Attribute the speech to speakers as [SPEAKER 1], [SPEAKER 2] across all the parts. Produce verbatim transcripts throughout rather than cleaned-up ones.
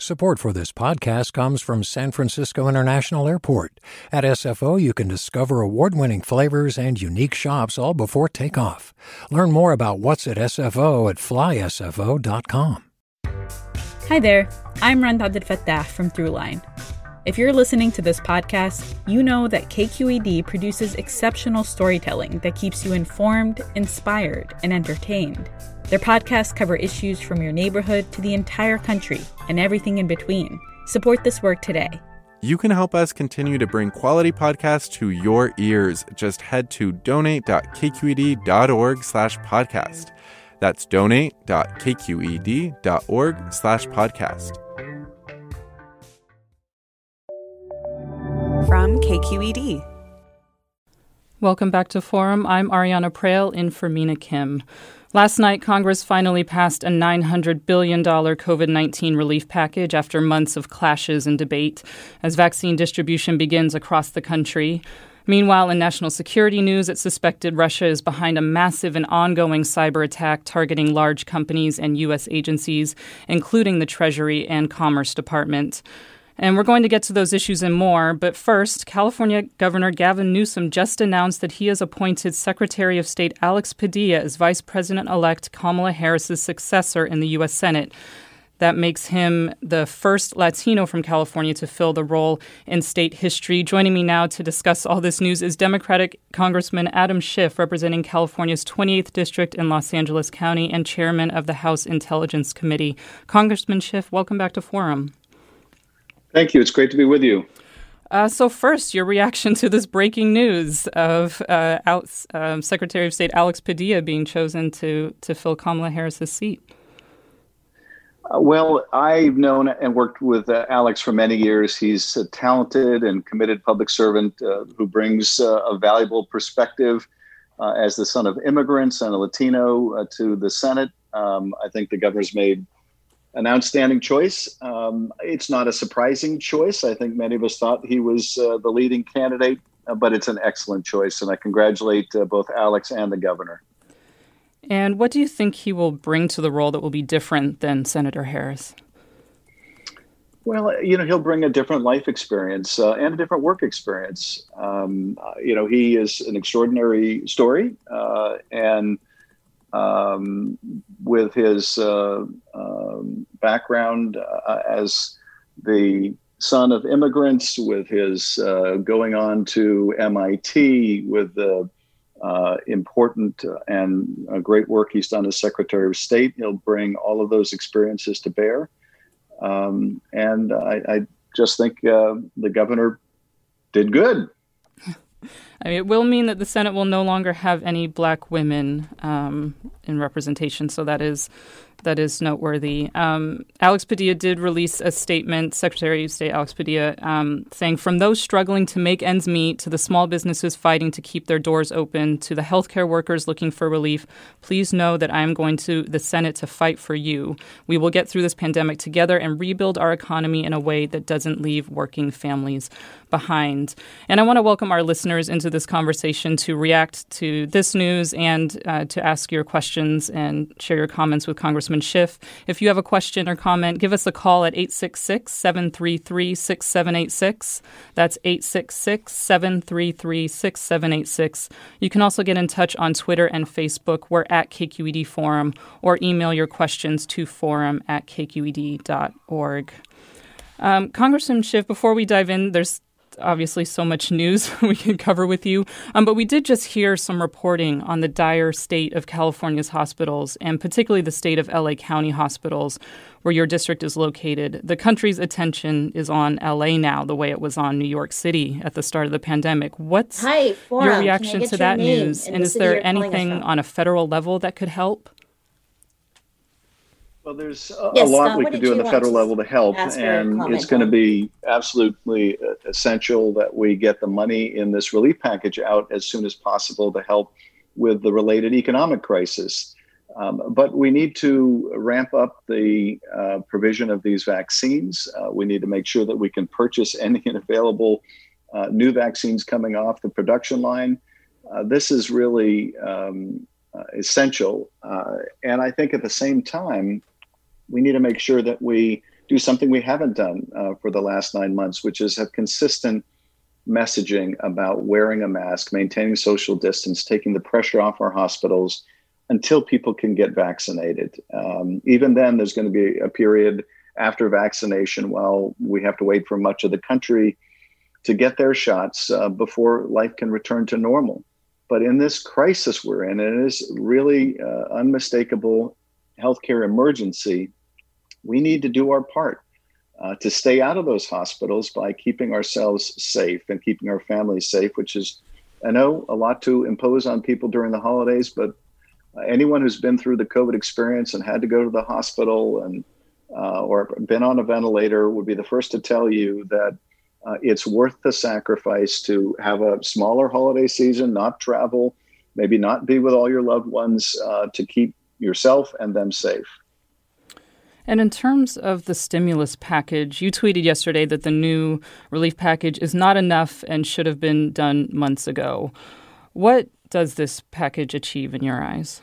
[SPEAKER 1] Support for this podcast comes from San Francisco International Airport. At S F O, you can discover award-winning flavors and unique shops all before takeoff. Learn more about what's at S F O at fly S F O dot com.
[SPEAKER 2] Hi there, I'm Rand Abdel Fattah from Throughline. If you're listening to this podcast, you know that K Q E D produces exceptional storytelling that keeps you informed, inspired, and entertained. Their podcasts cover issues from your neighborhood to the entire country and everything in between. Support this work today.
[SPEAKER 3] You can help us continue to bring quality podcasts to your ears. Just head to donate.kqed.org slash podcast. That's donate.kqed.org slash podcast.
[SPEAKER 4] From K Q E D.
[SPEAKER 5] Welcome back to Forum. I'm Ariana Prail in for Mina Kim. Last night, Congress finally passed a nine hundred billion dollars COVID nineteen relief package after months of clashes and debate as vaccine distribution begins across the country. Meanwhile, in national security news, it's suspected Russia is behind a massive and ongoing cyber attack targeting large companies and U S agencies, including the Treasury and Commerce Department. And we're going to get to those issues and more. But first, California Governor Gavin Newsom just announced that he has appointed Secretary of State Alex Padilla as Vice President-elect Kamala Harris's successor in the U S Senate. That makes him the first Latino from California to fill the role in state history. Joining me now to discuss all this news is Democratic Congressman Adam Schiff, representing California's twenty-eighth District in Los Angeles County and chairman of the House Intelligence Committee. Congressman Schiff, welcome back to Forum.
[SPEAKER 6] Thank you. It's great to be with you.
[SPEAKER 5] Uh, so first, your reaction to this breaking news of uh, Alex, um, Secretary of State Alex Padilla being chosen to, to fill Kamala Harris's seat.
[SPEAKER 6] Uh, well, I've known and worked with uh, Alex for many years. He's a talented and committed public servant uh, who brings uh, a valuable perspective uh, as the son of immigrants and a Latino uh, to the Senate. Um, I think the governor's made an outstanding choice. Um, it's not a surprising choice. I think many of us thought he was uh, the leading candidate, uh, but it's an excellent choice. And I congratulate uh, both Alex and the governor.
[SPEAKER 5] And what do you think he will bring to the role that will be different than Senator Harris?
[SPEAKER 6] Well, you know, he'll bring a different life experience uh, and a different work experience. Um, uh, you know, he is an extraordinary story uh, and Um, with his uh, um, background uh, as the son of immigrants, with his uh, going on to M I T, with the uh, important and uh, great work he's done as Secretary of State, he'll bring all of those experiences to bear. Um, and I, I just think uh, the governor did good.
[SPEAKER 5] I mean, it will mean that the Senate will no longer have any black women um, in representation, so that is that is noteworthy. Um, Alex Padilla did release a statement, Secretary of State Alex Padilla, um, saying, from those struggling to make ends meet to the small businesses fighting to keep their doors open to the healthcare workers looking for relief, please know that I am going to the Senate to fight for you. We will get through this pandemic together and rebuild our economy in a way that doesn't leave working families behind. And I want to welcome our listeners into this conversation to react to this news and uh, to ask your questions and share your comments with Congressman Schiff. If you have a question or comment, give us a call at eight six six, seven three three, six seven eight six. That's eight six six, seven three three, six seven eight six. You can also get in touch on Twitter and Facebook. We're at K Q E D Forum, or email your questions to forum at k q e d dot org. Um, Congressman Schiff, before we dive in, there's obviously so much news we can cover with you. Um, but we did just hear some reporting on the dire state of California's hospitals, and particularly the state of L A County hospitals, where your district is located. The country's attention is on L A now, the way it was on New York City at the start of the pandemic. What's
[SPEAKER 7] Hi, Forum.
[SPEAKER 5] your reaction to that news? And is there anything on a federal level that could help?
[SPEAKER 6] Well, there's a,
[SPEAKER 7] yes,
[SPEAKER 6] a lot
[SPEAKER 7] Scott,
[SPEAKER 6] we can do on the federal level to help, and it's going to be absolutely essential that we get the money in this relief package out as soon as possible to help with the related economic crisis. Um, but we need to ramp up the uh, provision of these vaccines. Uh, we need to make sure that we can purchase any available uh, new vaccines coming off the production line. Uh, this is really um, uh, essential. Uh, and I think at the same time, we need to make sure that we do something we haven't done uh, for the last nine months, which is have consistent messaging about wearing a mask, maintaining social distance, taking the pressure off our hospitals until people can get vaccinated. Um, even then, there's going to be a period after vaccination while we have to wait for much of the country to get their shots uh, before life can return to normal. But in this crisis we're in, and it is really uh, unmistakable healthcare emergency, we need to do our part uh, to stay out of those hospitals by keeping ourselves safe and keeping our families safe, which is, I know, a lot to impose on people during the holidays, but uh, anyone who's been through the COVID experience and had to go to the hospital and uh, or been on a ventilator would be the first to tell you that Uh, it's worth the sacrifice to have a smaller holiday season, not travel, maybe not be with all your loved ones uh, to keep yourself and them safe.
[SPEAKER 5] And in terms of the stimulus package, you tweeted yesterday that the new relief package is not enough and should have been done months ago. What does this package achieve in your eyes?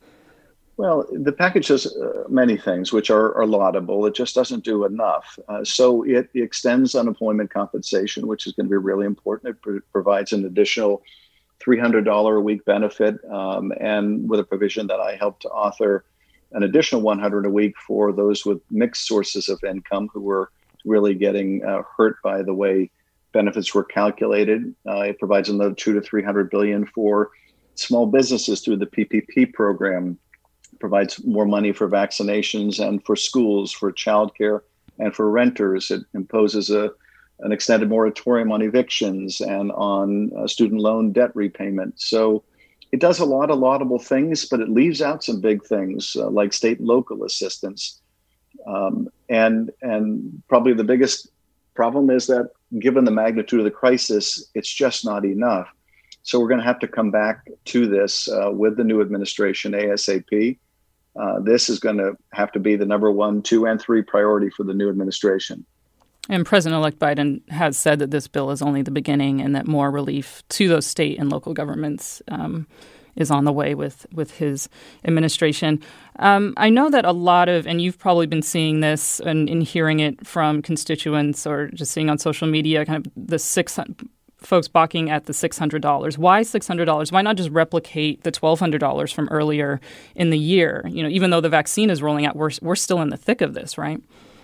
[SPEAKER 6] Well, the package does uh, many things which are, are laudable. It just doesn't do enough. Uh, so it, it extends unemployment compensation, which is going to be really important. It pr- provides an additional three hundred dollars a week benefit, um, and with a provision that I helped to author, an additional one hundred dollars a week for those with mixed sources of income who were really getting uh, hurt by the way benefits were calculated. Uh, it provides another two to three hundred billion dollars for small businesses through the P P P program. Provides more money for vaccinations and for schools, for childcare, and for renters. It imposes a an extended moratorium on evictions and on uh, student loan debt repayment. So it does a lot of laudable things, but it leaves out some big things uh, like state and local assistance. Um, and and probably the biggest problem is that given the magnitude of the crisis, it's just not enough. So we're going to have to come back to this uh, with the new administration ASAP. Uh, this is going to have to be the number one, two, and three priority for the new administration.
[SPEAKER 5] And President-elect Biden has said that this bill is only the beginning and that more relief to those state and local governments um, is on the way with, with his administration. Um, I know that a lot of, and you've probably been seeing this and, and hearing it from constituents or just seeing on social media, kind of the six folks balking at the six hundred dollars. Why six hundred dollars? Why not just replicate the twelve hundred dollars from earlier in the year? You know, even though the vaccine is rolling out, we're we're still in the thick of this, right?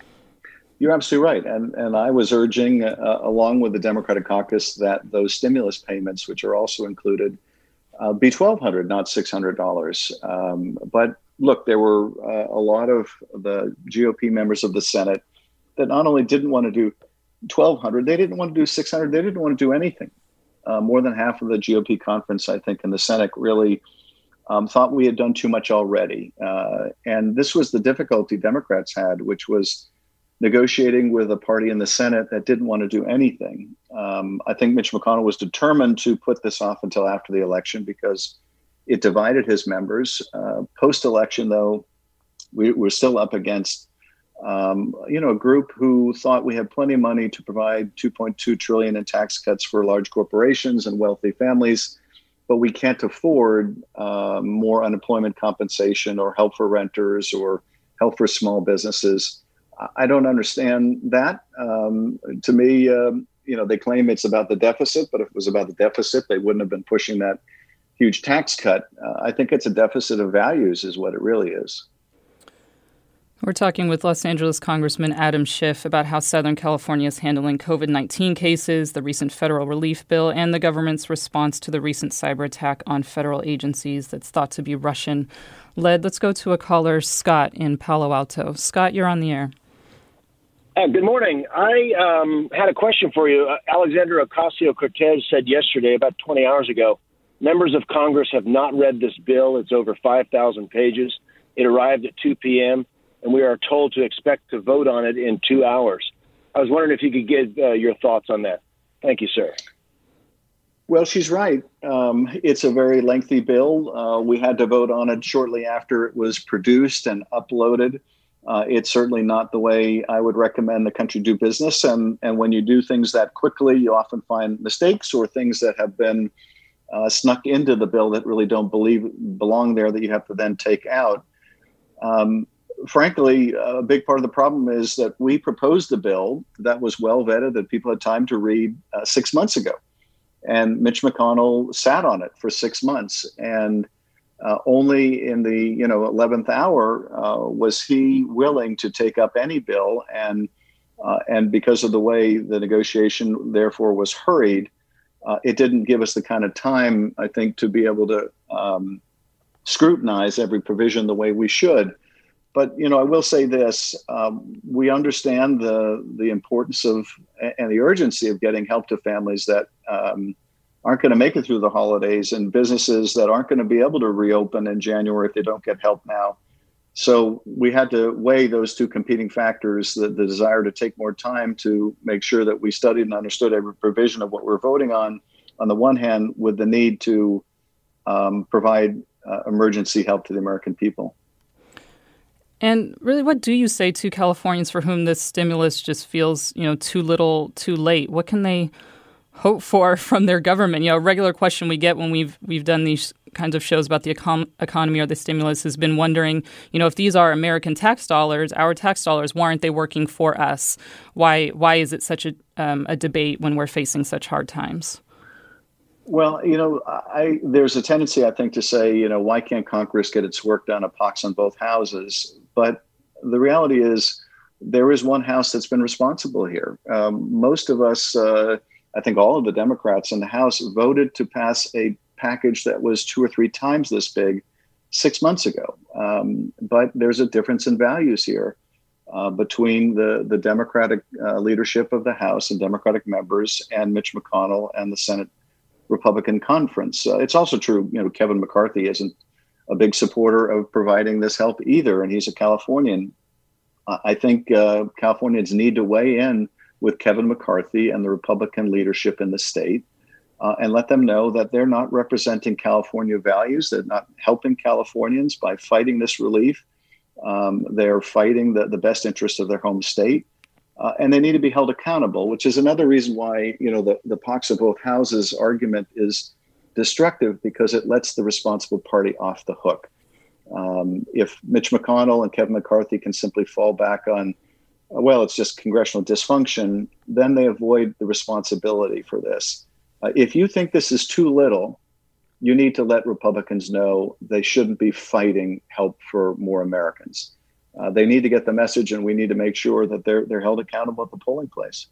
[SPEAKER 6] You're absolutely right. And and I was urging, uh, along with the Democratic caucus, that those stimulus payments, which are also included, uh, be twelve hundred dollars, not six hundred dollars. Um, but look, there were uh, a lot of the G O P members of the Senate that not only didn't want to do twelve hundred, they didn't want to do six hundred, they didn't want to do anything. Uh, more than half of the G O P conference, I think, in the Senate really um, thought we had done too much already. Uh, and this was the difficulty Democrats had, which was negotiating with a party in the Senate that didn't want to do anything. Um, I think Mitch McConnell was determined to put this off until after the election because it divided his members. Uh, post-election, though, we, we're still up against Um, you know, a group who thought we had plenty of money to provide two point two trillion dollars in tax cuts for large corporations and wealthy families, but we can't afford uh, more unemployment compensation or help for renters or help for small businesses. I don't understand that. Um, to me, um, you know, they claim it's about the deficit, but if it was about the deficit, they wouldn't have been pushing that huge tax cut. Uh, I think it's a deficit of values is what it really is.
[SPEAKER 5] We're talking with Los Angeles Congressman Adam Schiff about how Southern California is handling COVID nineteen cases, the recent federal relief bill, and the government's response to the recent cyber attack on federal agencies that's thought to be Russian-led. Let's go to a caller, Scott, in Palo Alto. Scott, you're on the air.
[SPEAKER 4] Uh, good morning. I um, had a question for you. Uh, Alexandria Ocasio-Cortez said yesterday, about twenty hours ago, members of Congress have not read this bill. It's over five thousand pages. It arrived at two p.m., and we are told to expect to vote on it in two hours. I was wondering if you could give uh, your thoughts on that. Thank you, sir.
[SPEAKER 6] Well, she's right. Um, it's a very lengthy bill. Uh, we had to vote on it shortly after it was produced and uploaded. Uh, it's certainly not the way I would recommend the country do business. And, and when you do things that quickly, you often find mistakes or things that have been uh, snuck into the bill that really don't believe belong there that you have to then take out. Um, frankly, a big part of the problem is that we proposed a bill that was well vetted, that people had time to read uh, six months ago. And Mitch McConnell sat on it for six months. And uh, only in the you know eleventh hour uh, was he willing to take up any bill. And uh, and because of the way the negotiation, therefore, was hurried, uh, it didn't give us the kind of time, I think, to be able to um, scrutinize every provision the way we should. But, you know, I will say this, um, we understand the the importance of and the urgency of getting help to families that um, aren't going to make it through the holidays and businesses that aren't going to be able to reopen in January if they don't get help now. So we had to weigh those two competing factors, the, the desire to take more time to make sure that we studied and understood every provision of what we're voting on, on the one hand, with the need to um, provide uh, emergency help to the American people.
[SPEAKER 5] And really, what do you say to Californians for whom this stimulus just feels, you know, too little, too late? What can they hope for from their government? You know, a regular question we get when we've we've done these kinds of shows about the econ- economy or the stimulus has been wondering, you know, if these are American tax dollars, our tax dollars, why aren't they working for us? Why why is it such a um, a debate when we're facing such hard times?
[SPEAKER 6] Well, you know, I, there's a tendency, I think, to say, you know, why can't Congress get its work done? A pox on both houses. But the reality is there is one house that's been responsible here. Um, most of us, uh, I think all of the Democrats in the House voted to pass a package that was two or three times this big six months ago. Um, but there's a difference in values here uh, between the, the Democratic uh, leadership of the House and Democratic members and Mitch McConnell and the Senate Republican conference. Uh, it's also true, you know, Kevin McCarthy isn't a big supporter of providing this help either, and he's a Californian. Uh, I think uh, Californians need to weigh in with Kevin McCarthy and the Republican leadership in the state uh, and let them know that they're not representing California values. They're not helping Californians by fighting this relief. Um, they're fighting the, the best interests of their home state. Uh, and they need to be held accountable, which is another reason why, you know, the, the pox of both houses argument is destructive, because it lets the responsible party off the hook. Um, if Mitch McConnell and Kevin McCarthy can simply fall back on, well, it's just congressional dysfunction, then they avoid the responsibility for this. Uh, if you think this is too little, you need to let Republicans know they shouldn't be fighting help for more Americans. Uh, they need to get the message, and we need to make sure that they're they're held accountable at the polling place.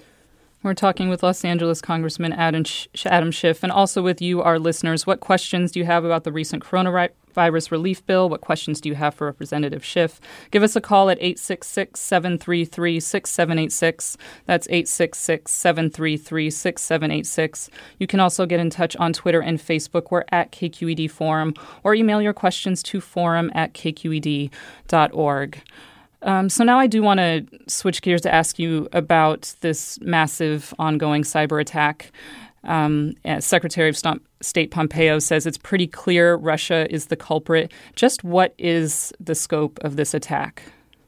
[SPEAKER 5] We're talking with Los Angeles Congressman Adam, Sh- Adam Schiff, and also with you, our listeners. What questions do you have about the recent coronavirus relief bill? What questions do you have for Representative Schiff? Give us a call at eight six six, seven three three, six seven eight six. That's eight six six, seven three three, six seven eight six. You can also get in touch on Twitter and Facebook. We're at K Q E D Forum, or email your questions to forum at k q e d dot org. Um, so now I do want to switch gears to ask you about this massive ongoing cyber attack. Um, Secretary of State Pompeo says it's pretty clear Russia is the culprit. Just what is the scope of this attack?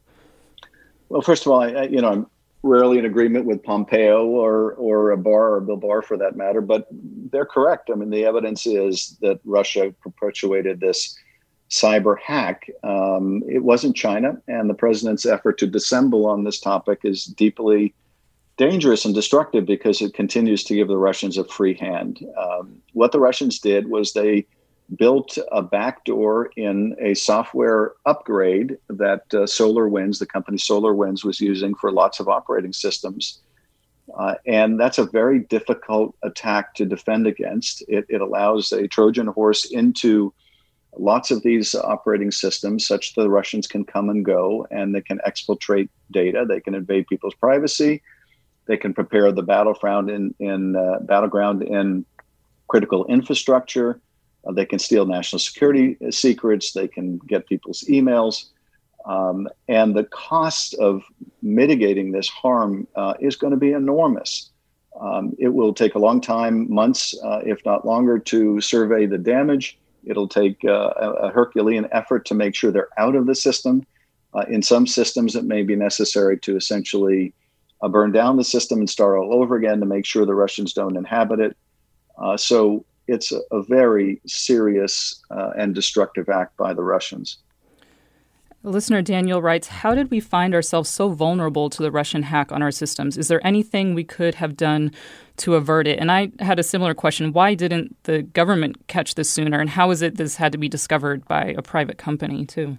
[SPEAKER 6] Well, first of all, I, you know, I'm rarely in agreement with Pompeo or or Barr or Bill Barr for that matter, but they're correct. I mean, the evidence is that Russia perpetuated this cyber hack. Um, it wasn't China, and the president's effort to dissemble on this topic is deeply dangerous and destructive because it continues to give the Russians a free hand. Um, what the Russians did was they built a backdoor in a software upgrade that uh, SolarWinds, the company SolarWinds, was using for lots of operating systems. Uh, and that's a very difficult attack to defend against. It, it allows a Trojan horse into lots of these operating systems such that the Russians can come and go, and they can exfiltrate data. They can invade people's privacy. They can prepare the battleground in, in uh, battleground in critical infrastructure. Uh, they can steal national security secrets. They can get people's emails. Um, and the cost of mitigating this harm uh, is going to be enormous. Um, it will take a long time, months, uh, if not longer, to survey the damage. It'll take uh, a Herculean effort to make sure they're out of the system. Uh, in some systems, it may be necessary to essentially uh, burn down the system and start all over again to make sure the Russians don't inhabit it. Uh, so it's a, a very serious uh, and destructive act by the Russians.
[SPEAKER 5] Listener Daniel writes, how did we find ourselves so vulnerable to the Russian hack on our systems? Is there anything we could have done to avert it? And I had a similar question. Why didn't the government catch this sooner? And how is it this had to be discovered by a private company, too?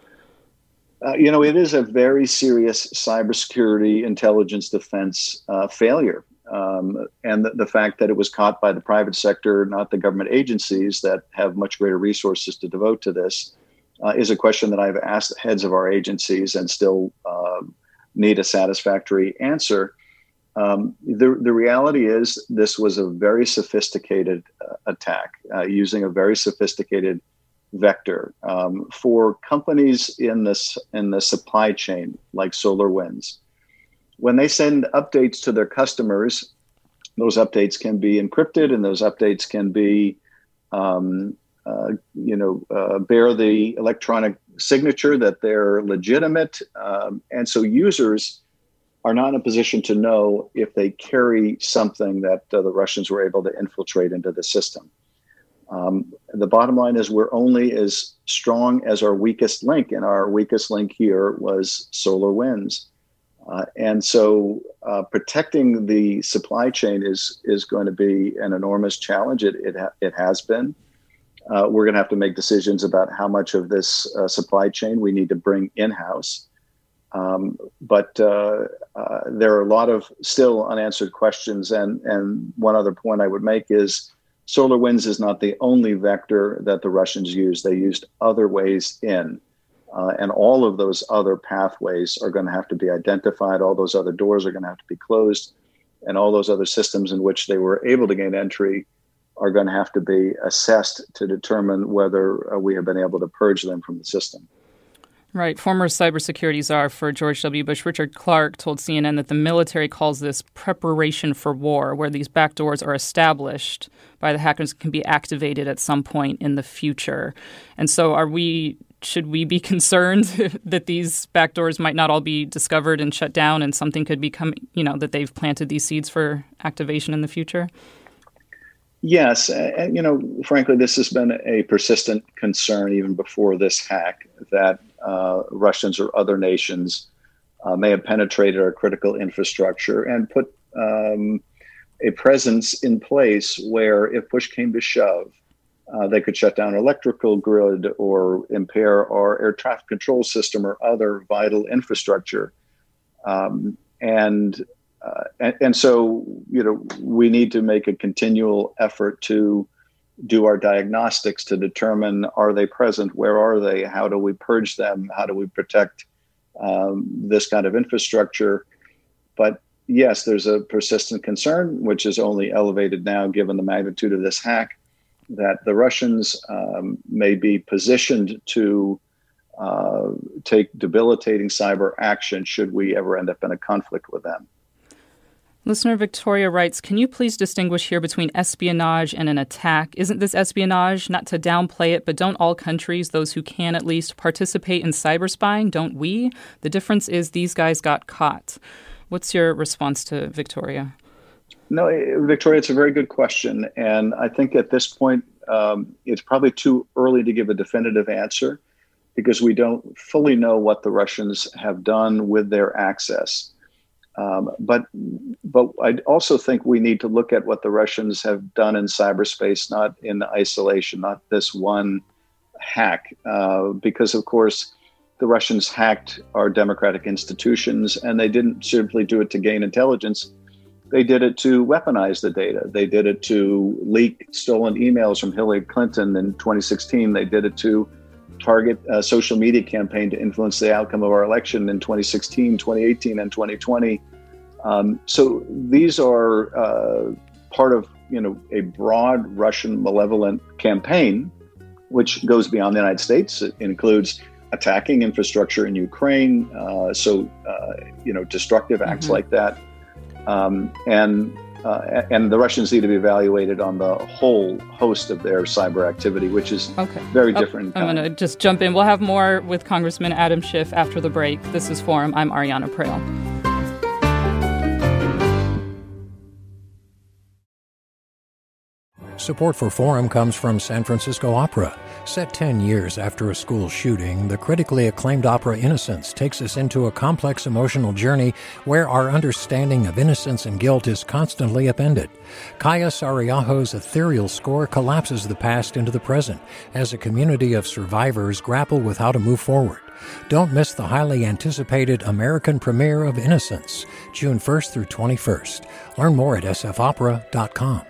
[SPEAKER 6] Uh, you know, it is a very serious cybersecurity intelligence defense uh, failure. Um, and the, the fact that it was caught by the private sector, not the government agencies that have much greater resources to devote to this, uh, is a question that I've asked heads of our agencies and still uh, need a satisfactory answer. Um, the, the reality is this was a very sophisticated uh, attack uh, using a very sophisticated vector. Um, for companies in this in the supply chain, like SolarWinds, when they send updates to their customers, those updates can be encrypted, and those updates can be, um, uh, you know, uh, bear the electronic signature that they're legitimate, um, and so users are not in a position to know if they carry something that uh, the Russians were able to infiltrate into the system. Um, the bottom line is we're only as strong as our weakest link, and our weakest link here was SolarWinds. Uh, and so uh, protecting the supply chain is is going to be an enormous challenge. It it, ha- it has been. Uh, we're going to have to make decisions about how much of this uh, supply chain we need to bring in-house. Um, but uh, uh, there are a lot of still unanswered questions. And, and one other point I would make is SolarWinds is not the only vector that the Russians used. They used other ways in. Uh, and all of those other pathways are going to have to be identified. All those other doors are going to have to be closed. And all those other systems in which they were able to gain entry are going to have to be assessed to determine whether uh, we have been able to purge them from the system.
[SPEAKER 5] Right. Former cybersecurity czar for George W. Bush, Richard Clarke, told C N N that the military calls this preparation for war, where these backdoors are established by the hackers and can be activated at some point in the future. And so are we, should we be concerned that these backdoors might not all be discovered and shut down and something could become, you know, that they've planted these seeds for activation in the future?
[SPEAKER 6] Yes. And, you know, frankly, this has been a persistent concern even before this hack, that uh, Russians or other nations uh, may have penetrated our critical infrastructure and put um, a presence in place where, if push came to shove, uh, they could shut down our electrical grid or impair our air traffic control system or other vital infrastructure. Um, and Uh, and, and so, you know, we need to make a continual effort to do our diagnostics to determine, are they present? Where are they? How do we purge them? How do we protect um, this kind of infrastructure? But yes, there's a persistent concern, which is only elevated now given the magnitude of this hack, that the Russians um, may be positioned to uh, take debilitating cyber action should we ever end up in a conflict with them.
[SPEAKER 5] Listener Victoria writes, can you please distinguish here between espionage and an attack? Isn't this espionage? Not to downplay it, but don't all countries, those who can at least, participate in cyber spying? Don't we? The difference is these guys got caught. What's your response to Victoria?
[SPEAKER 6] No, Victoria, it's a very good question. And I think at this point, um, it's probably too early to give a definitive answer because we don't fully know what the Russians have done with their access. Um, but but I also think we need to look at what the Russians have done in cyberspace, not in isolation, not this one hack, uh, because, of course, the Russians hacked our democratic institutions, and they didn't simply do it to gain intelligence. They did it to weaponize the data. They did it to leak stolen emails from Hillary Clinton in twenty sixteen. They did it to target a social media campaign to influence the outcome of our election in twenty sixteen, twenty eighteen, and twenty twenty. Um, so these are uh, part of, you know, a broad Russian malevolent campaign, which goes beyond the United States. It includes attacking infrastructure in Ukraine. Uh, so, uh, you know, destructive acts mm-hmm. like that. Um, and Uh, and the Russians need to be evaluated on the whole host of their cyber activity, which is okay. very different.
[SPEAKER 5] Oh, I'm going to just jump in. We'll have more with Congressman Adam Schiff after the break. This is Forum. I'm Ariana Prale.
[SPEAKER 1] Support for Forum comes from San Francisco Opera. Set ten years after a school shooting, the critically acclaimed opera Innocence takes us into a complex emotional journey where our understanding of innocence and guilt is constantly upended. Kaya Sariaho's ethereal score collapses the past into the present as a community of survivors grapple with how to move forward. Don't miss the highly anticipated American premiere of Innocence, June first through twenty-first. Learn more at s f opera dot com.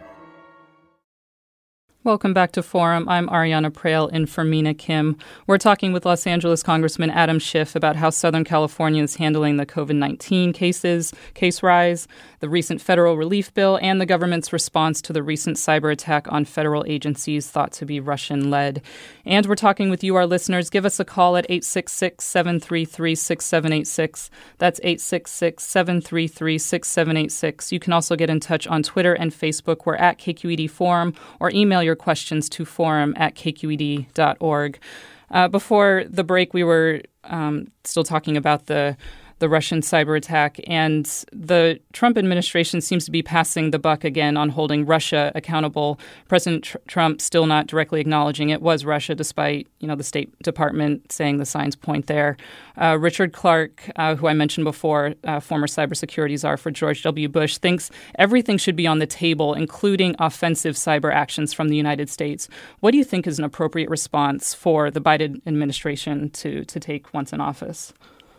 [SPEAKER 5] Welcome back to Forum. I'm Ariana Prael in for Mina Kim. We're talking with Los Angeles Congressman Adam Schiff about how Southern California is handling the covid nineteen cases, case rise, the recent federal relief bill, and the government's response to the recent cyber attack on federal agencies thought to be Russian-led. And we're talking with you, our listeners. Give us a call at eight six six, seven three three, six seven eight six. That's eight six six, seven three three, six seven eight six. You can also get in touch on Twitter and Facebook. We're at K Q E D Forum, or email your questions to forum at k q e d dot org. Uh, before the break, we were um, still talking about the the Russian cyber attack, and the Trump administration seems to be passing the buck again on holding Russia accountable. President Tr- Trump still not directly acknowledging it was Russia, despite, you know, the State Department saying the signs point there. Uh, Richard Clark, uh, who I mentioned before, uh, former cybersecurity czar for George W. Bush, thinks everything should be on the table, including offensive cyber actions from the United States. What do you think is an appropriate response for the Biden administration to, to take once in office?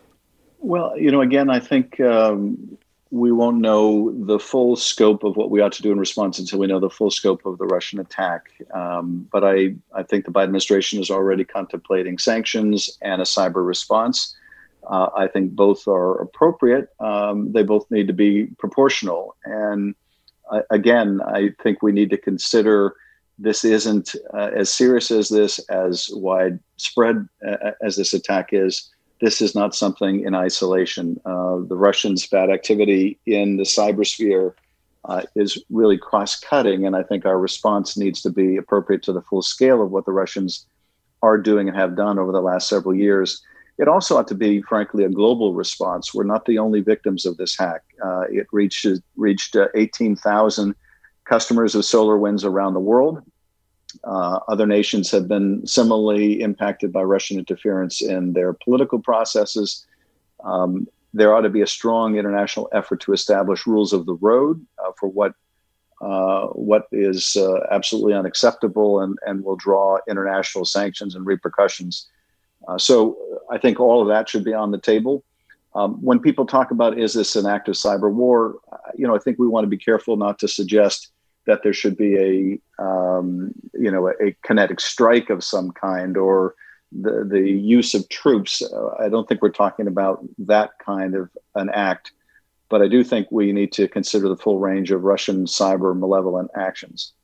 [SPEAKER 6] Well, you know, again, I think um, we won't know the full scope of what we ought to do in response until we know the full scope of the Russian attack. Um, but I, I think the Biden administration is already contemplating sanctions and a cyber response. Uh, I think both are appropriate. Um, they both need to be proportional. And uh, again, I think we need to consider this isn't uh, as serious as this, as widespread uh, as this attack is. This is not something in isolation. Uh, the Russians' bad activity in the cybersphere uh, is really cross-cutting, and I think our response needs to be appropriate to the full scale of what the Russians are doing and have done over the last several years. It also ought to be, frankly, a global response. We're not the only victims of this hack. Uh, it reached, reached uh, eighteen thousand customers of SolarWinds around the world. Uh, other nations have been similarly impacted by Russian interference in their political processes. Um, there ought to be a strong international effort to establish rules of the road uh, for what uh, what is uh, absolutely unacceptable and, and will draw international sanctions and repercussions. Uh, so I think all of that should be on the table. Um, when people talk about, is this an act of cyber war, you know, I think we want to be careful not to suggest that there should be a, um, you know, a, a kinetic strike of some kind or the, the use of troops. Uh, I don't think we're talking about that kind of an act, but I do think we need to consider the full range of Russian cyber malevolent actions.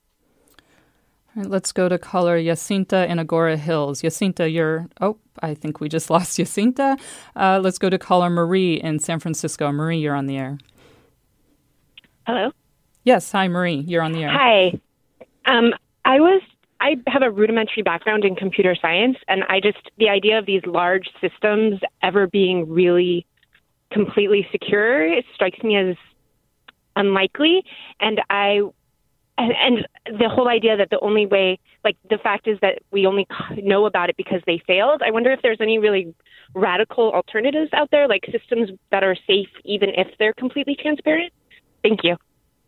[SPEAKER 5] All right, let's go to caller Jacinta in Agora Hills. Jacinta, you're, oh, I think we just lost Jacinta. Uh, let's go to caller Marie in San Francisco. Marie, you're on the air.
[SPEAKER 7] Hello?
[SPEAKER 5] Yes. Hi, Marie. You're on the air.
[SPEAKER 7] Hi. Um, I was, I have a rudimentary background in computer science, and I just, the idea of these large systems ever being really completely secure, it strikes me as unlikely. And I, and, and the whole idea that the only way, like the fact is that we only know about it because they failed. I wonder if there's any really radical alternatives out there, like systems that are safe even if they're completely transparent. Thank you.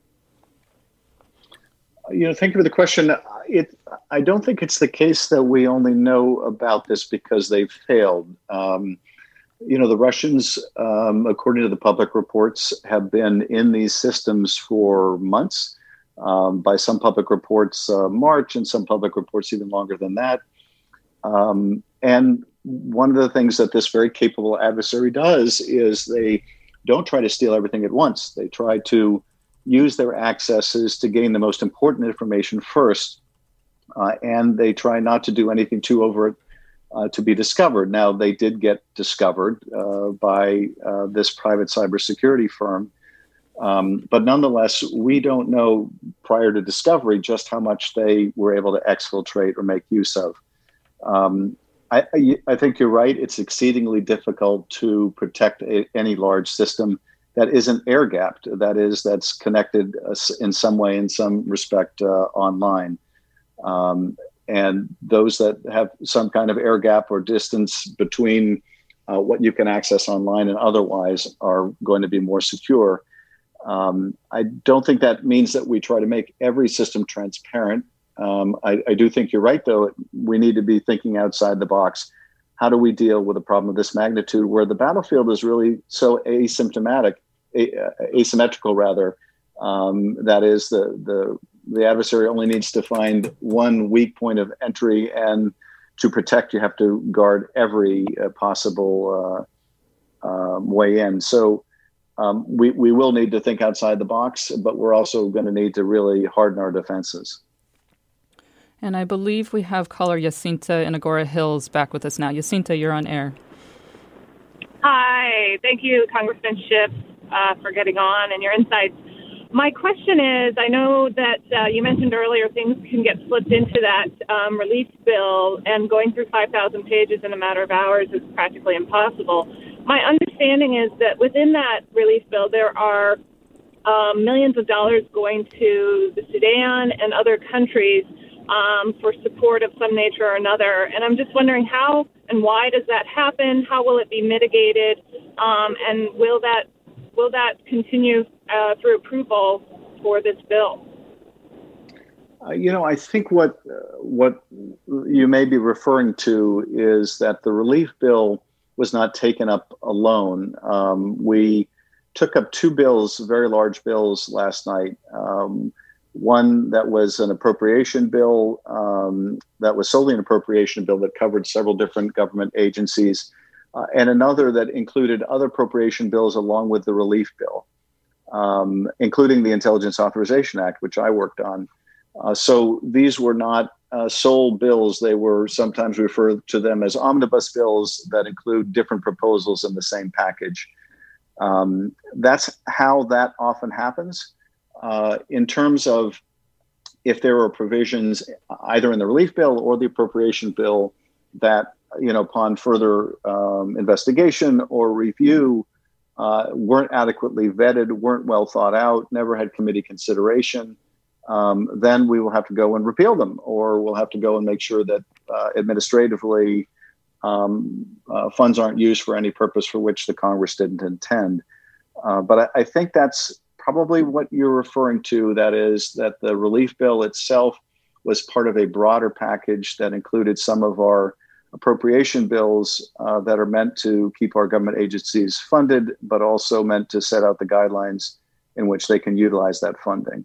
[SPEAKER 6] You know, thank you for the question. It, I don't think it's the case that we only know about this because they've failed. Um, you know, the Russians, um, according to the public reports, have been in these systems for months. Um, by some public reports, uh, March, and some public reports even longer than that. Um, and one of the things that this very capable adversary does is they don't try to steal everything at once. They try to use their accesses to gain the most important information first. Uh, and they try not to do anything too overt uh, to be discovered. Now, they did get discovered uh, by uh, this private cybersecurity firm. Um, but nonetheless, we don't know prior to discovery just how much they were able to exfiltrate or make use of. Um, I, I think you're right. It's exceedingly difficult to protect a, any large system that isn't air-gapped, that is, that's connected uh, in some way, in some respect, uh, online. Um, and those that have some kind of air gap or distance between uh, what you can access online and otherwise are going to be more secure. Um, I don't think that means that we try to make every system transparent. Um, I, I do think you're right, though. We need to be thinking outside the box. How do we deal with a problem of this magnitude where the battlefield is really so asymptomatic, a, asymmetrical rather, um, that is the, the, the adversary only needs to find one weak point of entry, and to protect, you have to guard every uh, possible uh, um, way in. So um, we, we will need to think outside the box, but we're also going to need to really harden our defenses.
[SPEAKER 5] And I believe we have caller Jacinta in Agora Hills back with us now. Jacinta, you're on air.
[SPEAKER 8] Hi. Thank you, Congressman Schiff, uh, for getting on and your insights. My question is, I know that uh, you mentioned earlier things can get slipped into that um, relief bill, and going through five thousand pages in a matter of hours is practically impossible. My understanding is that within that relief bill, there are um, millions of dollars going to the Sudan and other countries Um, for support of some nature or another. And I'm just wondering how and why does that happen? How will it be mitigated? Um, and will that will that continue uh, through approval for this bill?
[SPEAKER 6] Uh, you know, I think what uh, what you may be referring to is that the relief bill was not taken up alone. Um, we took up two bills, very large bills, last night. Um, One that was an appropriation bill, um, that was solely an appropriation bill that covered several different government agencies, uh, and another that included other appropriation bills along with the relief bill, um, including the Intelligence Authorization Act, which I worked on. Uh, so these were not uh, sole bills. They were sometimes referred to them as omnibus bills that include different proposals in the same package. Um, that's how that often happens. Uh, in terms of if there are provisions either in the relief bill or the appropriation bill that, you know, upon further um, investigation or review uh, weren't adequately vetted, weren't well thought out, never had committee consideration, um, then we will have to go and repeal them, or we'll have to go and make sure that uh, administratively um, uh, funds aren't used for any purpose for which the Congress didn't intend. Uh, but I, I think that's probably what you're referring to. That is that the relief bill itself was part of a broader package that included some of our appropriation bills uh, that are meant to keep our government agencies funded, but also meant to set out the guidelines in which they can utilize that funding.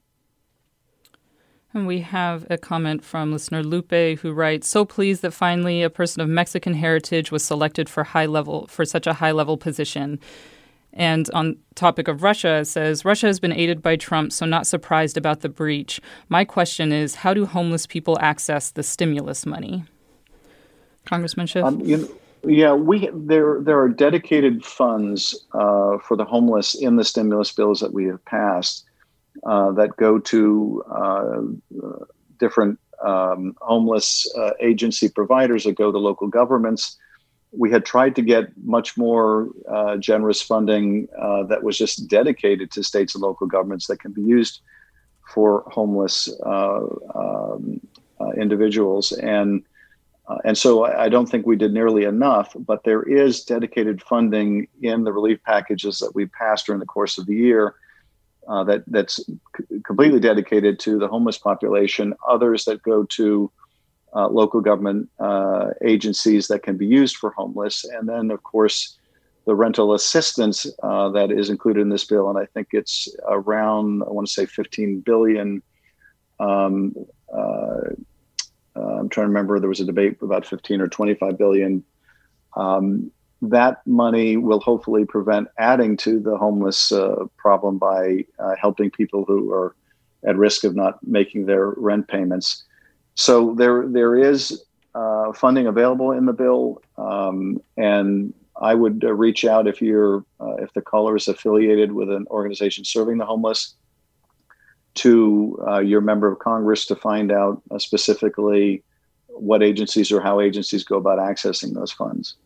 [SPEAKER 5] And we have a comment from listener Lupe, who writes, "So pleased that finally a person of Mexican heritage was selected for high level for such a high level position." And on topic of Russia, it says, Russia has been aided by Trump, so not surprised about the breach. My question is, how do homeless people access the stimulus money? Congressman Schiff? Um,
[SPEAKER 6] you know, yeah, we there there are dedicated funds uh, for the homeless in the stimulus bills that we have passed uh, that go to uh, different um, homeless uh, agency providers that go to local governments. We had tried to get much more uh, generous funding uh, that was just dedicated to states and local governments that can be used for homeless uh, um, uh, individuals. And uh, and so I don't think we did nearly enough, but there is dedicated funding in the relief packages that we passed during the course of the year uh, that that's c- completely dedicated to the homeless population, others that go to Uh, local government uh, agencies that can be used for homeless. And then, of course, the rental assistance uh, that is included in this bill. And I think it's around, I want to say fifteen billion. Um, uh, uh, I'm trying to remember, there was a debate about fifteen or twenty-five billion. Um, that money will hopefully prevent adding to the homeless uh, problem by uh, helping people who are at risk of not making their rent payments. So there, there is uh, funding available in the bill, um, and I would uh, reach out if you're, uh, if the caller is affiliated with an organization serving the homeless, to uh, your member of Congress to find out uh, specifically what agencies or how agencies go about accessing those funds.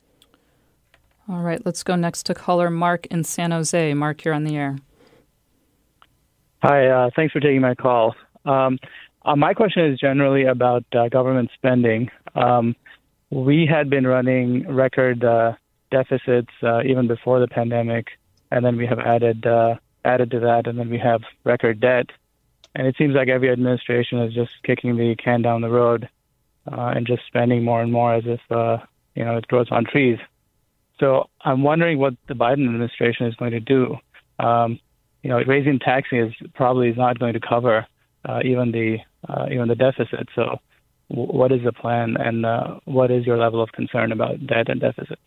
[SPEAKER 5] All right, let's go next to caller Mark in San Jose. Mark, you're on the air.
[SPEAKER 9] Hi, uh, thanks for taking my call. Um, Uh, my question is generally about uh, government spending. Um, we had been running record uh, deficits uh, even before the pandemic, and then we have added uh, added to that, and then we have record debt. And it seems like every administration is just kicking the can down the road uh, and just spending more and more as if uh, you know it grows on trees. So I'm wondering what the Biden administration is going to do. Um, you know, raising taxes probably is not going to cover uh, even the uh, even the deficit. So, w- what is the plan, and uh, what is your level of concern about debt and deficit?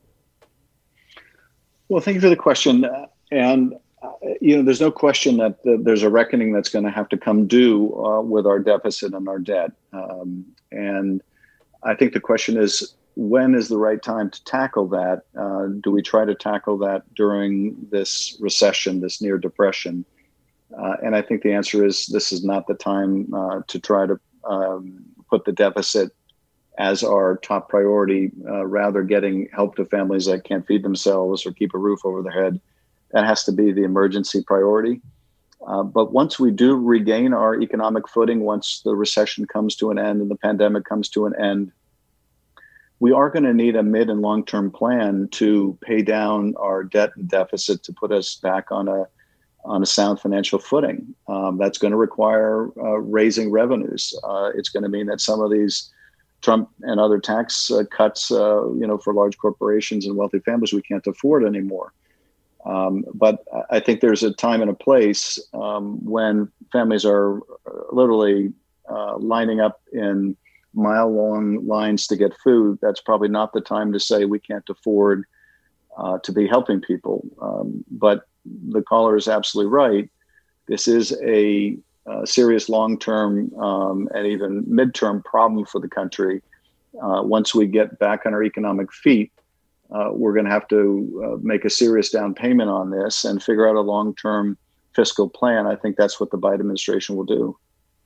[SPEAKER 6] Well, thank you for the question. And uh, you know, there's no question that the, there's a reckoning that's going to have to come due uh, with our deficit and our debt. Um, and I think the question is, when is the right time to tackle that? Uh, do we try to tackle that during this recession, this near depression? Uh, and I think the answer is this is not the time uh, to try to um, put the deficit as our top priority, uh, rather getting help to families that can't feed themselves or keep a roof over their head. That has to be the emergency priority. Uh, but once we do regain our economic footing, once the recession comes to an end and the pandemic comes to an end, we are going to need a mid and long-term plan to pay down our debt and deficit to put us back on a on a sound financial footing. Um, that's going to require uh, raising revenues. Uh, it's going to mean that some of these Trump and other tax uh, cuts, uh, you know, for large corporations and wealthy families, we can't afford anymore. Um, but I think there's a time and a place um, when families are literally uh, lining up in mile-long lines to get food. That's probably not the time to say we can't afford uh, to be helping people. Um, but the caller is absolutely right. This is a, a serious long-term um, and even midterm problem for the country. Uh, once we get back on our economic feet, uh, we're going to have to uh, make a serious down payment on this and figure out a long-term fiscal plan. I think that's what the Biden administration will do.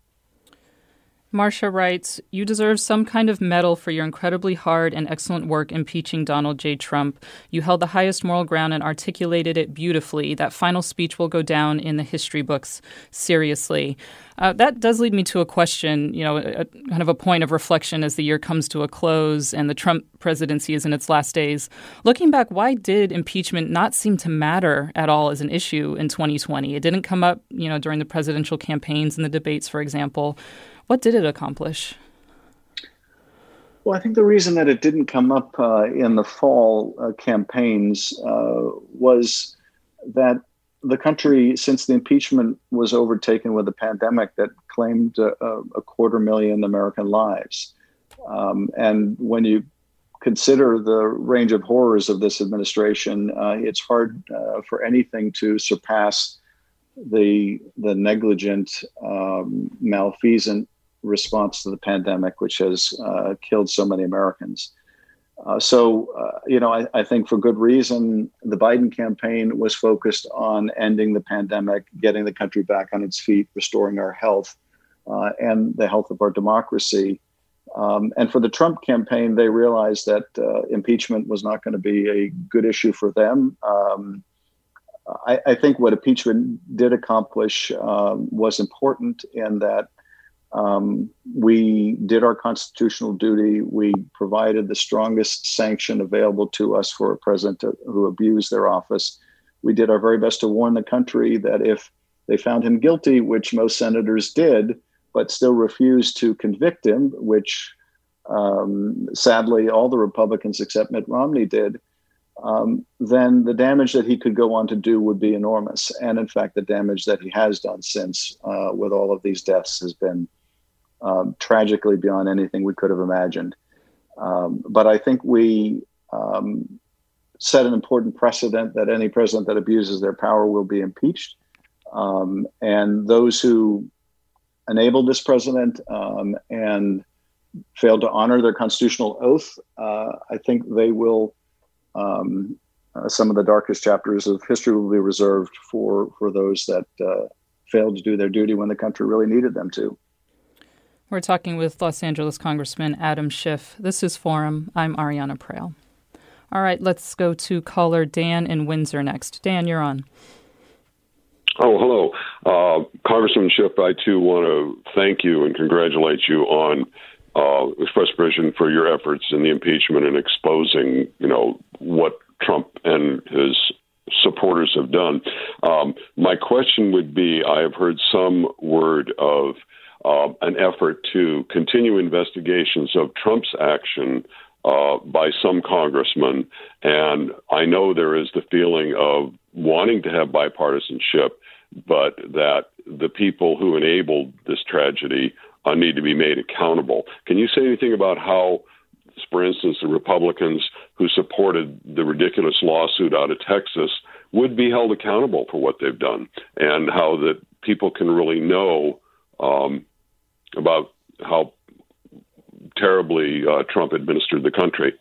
[SPEAKER 5] Marcia writes, you deserve some kind of medal for your incredibly hard and excellent work impeaching Donald J. Trump. You held the highest moral ground and articulated it beautifully. That final speech will go down in the history books, seriously. Uh, that does lead me to a question, you know, a, a, kind of a point of reflection as the year comes to a close and the Trump presidency is in its last days. Looking back, why did impeachment not seem to matter at all as an issue in twenty twenty? It didn't come up, you know, during the presidential campaigns and the debates, for example. What did it accomplish?
[SPEAKER 6] Well, I think the reason that it didn't come up uh, in the fall uh, campaigns uh, was that the country, since the impeachment was overtaken with a pandemic that claimed uh, a quarter million American lives. Um, and when you consider the range of horrors of this administration, uh, it's hard uh, for anything to surpass the, the negligent, um, malfeasant response to the pandemic, which has uh, killed so many Americans. Uh, so, uh, you know, I, I think for good reason, the Biden campaign was focused on ending the pandemic, getting the country back on its feet, restoring our health uh, and the health of our democracy. Um, and for the Trump campaign, they realized that uh, impeachment was not going to be a good issue for them. Um, I, I think what impeachment did accomplish um, was important in that Um, we did our constitutional duty. We provided the strongest sanction available to us for a president to, who abused their office. We did our very best to warn the country that if they found him guilty, which most senators did, but still refused to convict him, which um, sadly all the Republicans except Mitt Romney did, um, then the damage that he could go on to do would be enormous. And in fact, the damage that he has done since uh, with all of these deaths has been Um, tragically beyond anything we could have imagined. Um, but I think we um, set an important precedent that any president that abuses their power will be impeached. Um, and those who enabled this president um, and failed to honor their constitutional oath, uh, I think they will, um, uh, some of the darkest chapters of history will be reserved for, for those that uh, failed to do their duty when the country really needed them to.
[SPEAKER 5] We're talking with Los Angeles Congressman Adam Schiff. This is Forum. I'm Ariana Prail. All right, let's go to caller Dan in Windsor next. Dan, you're on.
[SPEAKER 10] Oh, hello. Uh, Congressman Schiff, I too want to thank you and congratulate you on uh, express vision for your efforts in the impeachment and exposing, you know, what Trump and his supporters have done. Um, my question would be, I have heard some word of uh, an effort to continue investigations of Trump's action uh, by some congressmen, and I know there is the feeling of wanting to have bipartisanship, but that the people who enabled this tragedy uh, need to be made accountable. Can you say anything about how, for instance, the Republicans who supported the ridiculous lawsuit out of Texas would be held accountable for what they've done, and how that people can really know um, about how terribly uh, Trump administered the country?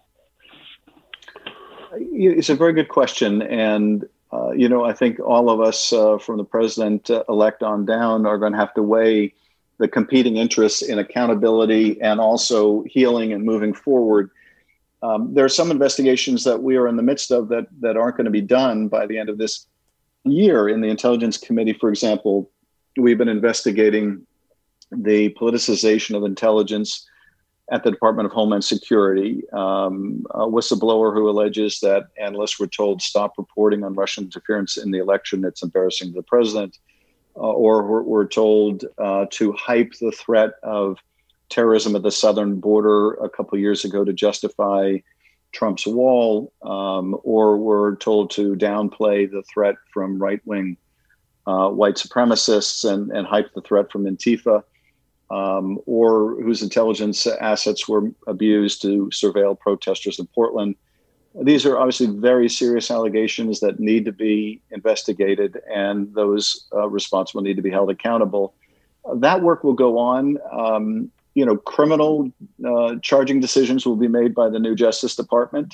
[SPEAKER 6] It's a very good question. And, uh, you know, I think all of us uh, from the president-elect on down are going to have to weigh the competing interests in accountability and also healing and moving forward. Um, there are some investigations that we are in the midst of that, that aren't going to be done by the end of this year. In the Intelligence Committee, for example, we've been investigating the politicization of intelligence at the Department of Homeland Security. Um, a whistleblower who alleges that analysts were told, stop reporting on Russian interference in the election, it's embarrassing to the president, uh, or were, were told uh, to hype the threat of terrorism at the southern border a couple of years ago to justify Trump's wall, um, or were told to downplay the threat from right-wing uh, white supremacists and, and hype the threat from Antifa. Um, or whose intelligence assets were abused to surveil protesters in Portland. These are obviously very serious allegations that need to be investigated, and those uh, responsible need to be held accountable. Uh, that work will go on. Um, you know, criminal uh, charging decisions will be made by the new Justice Department.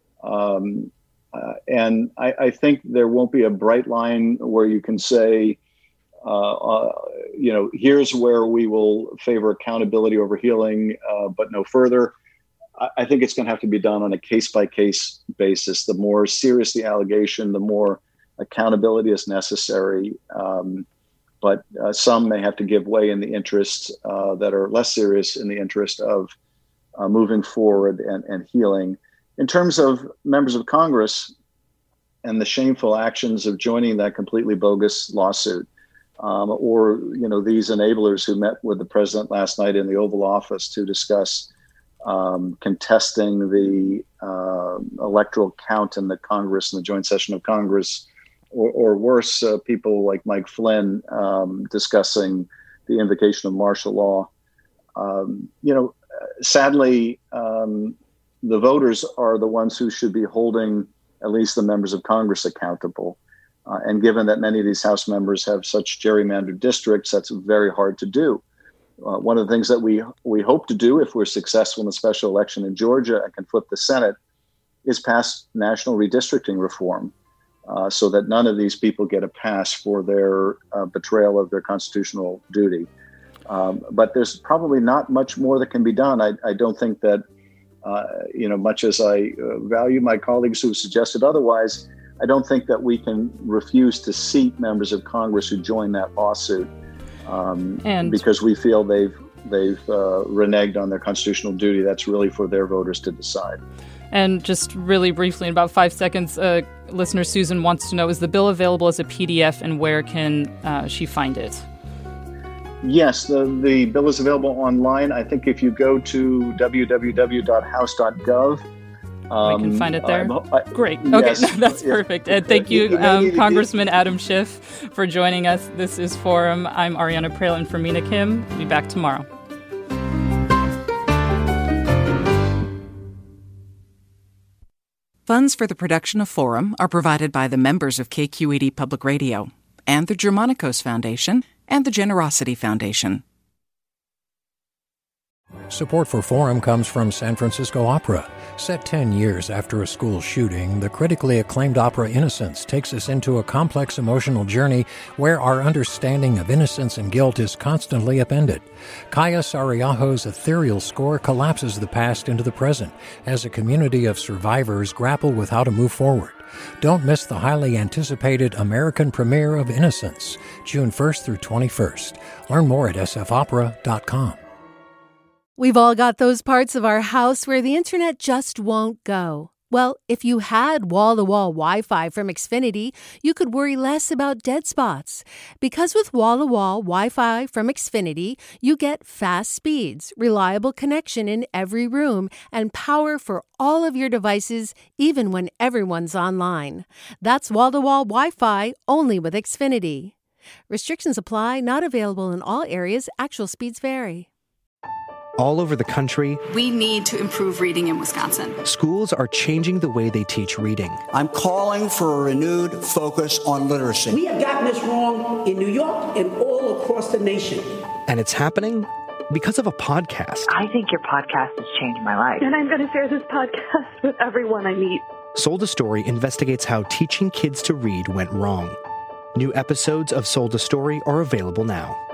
[SPEAKER 6] Um, uh, and I, I think there won't be a bright line where you can say, Uh, uh, you know, here's where we will favor accountability over healing, uh, but no further. I, I think it's going to have to be done on a case-by-case basis. The more serious the allegation, the more accountability is necessary. Um, but uh, some may have to give way in the interests uh, that are less serious, in the interest of uh, moving forward and, and healing. In terms of members of Congress and the shameful actions of joining that completely bogus lawsuit, Um, or, you know, these enablers who met with the president last night in the Oval Office to discuss um, contesting the uh, electoral count in the Congress, in the joint session of Congress, or, or worse, uh, people like Mike Flynn um, discussing the invocation of martial law. Um, you know, sadly, um, the voters are the ones who should be holding at least the members of Congress accountable. Uh, and given that many of these House members have such gerrymandered districts, that's very hard to do. Uh, one of the things that we we hope to do, if we're successful in the special election in Georgia and can flip the Senate, is pass national redistricting reform uh, so that none of these people get a pass for their uh, betrayal of their constitutional duty. Um, but there's probably not much more that can be done. I, I don't think that, uh, you know, much as I uh, value my colleagues who suggested otherwise, I don't think that we can refuse to seat members of Congress who join that lawsuit um,
[SPEAKER 5] and
[SPEAKER 6] because we feel they've they've uh, reneged on their constitutional duty. That's really for their voters to decide.
[SPEAKER 5] And just really briefly, in about five seconds, uh, listener Susan wants to know, is the bill available as a P D F, and where can uh, she find it?
[SPEAKER 6] Yes, the, the bill is available online. I think if you go to w w w dot house dot gov,
[SPEAKER 5] we can find it there.
[SPEAKER 6] Um, I,
[SPEAKER 5] Great. Okay,
[SPEAKER 6] yes,
[SPEAKER 5] that's
[SPEAKER 6] yeah.
[SPEAKER 5] perfect. And thank you, um, Congressman Adam Schiff, for joining us. This is Forum. I'm Ariana Pralin for Mina Kim. We'll be back tomorrow.
[SPEAKER 11] Funds for the production of Forum are provided by the members of K Q E D Public Radio and the Germanicos Foundation and the Generosity Foundation.
[SPEAKER 1] Support for Forum comes from San Francisco Opera. Set ten years after a school shooting, the critically acclaimed opera Innocence takes us into a complex emotional journey where our understanding of innocence and guilt is constantly upended. Kaya Sariaho's ethereal score collapses the past into the present as a community of survivors grapple with how to move forward. Don't miss the highly anticipated American premiere of Innocence, June first through twenty-first. Learn more at s f opera dot com.
[SPEAKER 12] We've all got those parts of our house where the internet just won't go. Well, if you had wall-to-wall Wi-Fi from Xfinity, you could worry less about dead spots. Because with wall-to-wall Wi-Fi from Xfinity, you get fast speeds, reliable connection in every room, and power for all of your devices, even when everyone's online. That's wall-to-wall Wi-Fi only with Xfinity. Restrictions apply, not available in all areas. Actual speeds vary.
[SPEAKER 13] All over the country,
[SPEAKER 14] we need to improve reading in Wisconsin.
[SPEAKER 13] Schools are changing the way they teach reading.
[SPEAKER 15] I'm calling for a renewed focus on literacy.
[SPEAKER 16] We have gotten this wrong in New York and all across the nation.
[SPEAKER 13] And it's happening because of a podcast.
[SPEAKER 17] I think your podcast has changed my life.
[SPEAKER 18] And I'm going to share this podcast with everyone I meet.
[SPEAKER 13] Sold a Story investigates how teaching kids to read went wrong. New episodes of Sold a Story are available now.